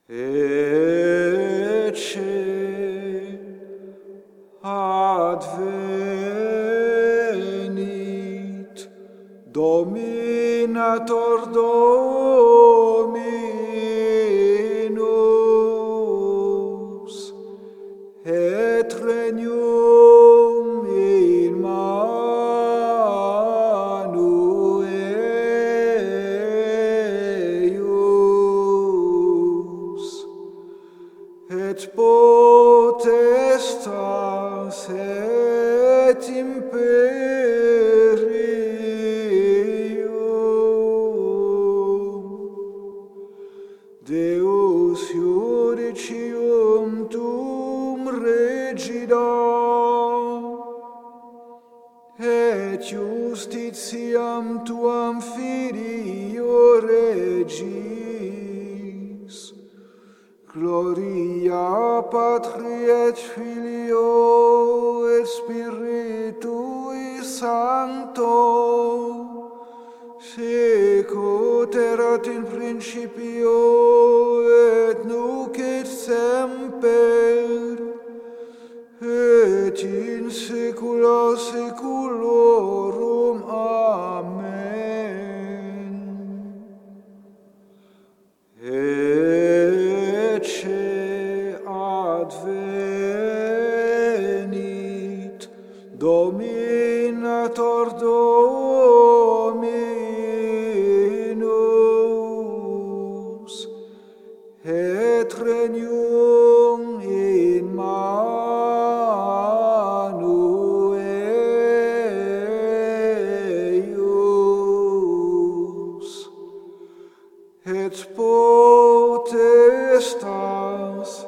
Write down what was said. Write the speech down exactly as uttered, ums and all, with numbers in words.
Ecce advenit Dominator Dominus, et regnum in manu eius, et potestas et imperium, Deus iudicium tuum regida, et justitiam tuam Filio regis, gloria Patri et Filio et Spiritui Sancto, sic ut erat in principio et nunc et semper et in saecula saeculorum. Amen. Ecce advenit Dominator Dominus, et regnum in manu eius, et potestas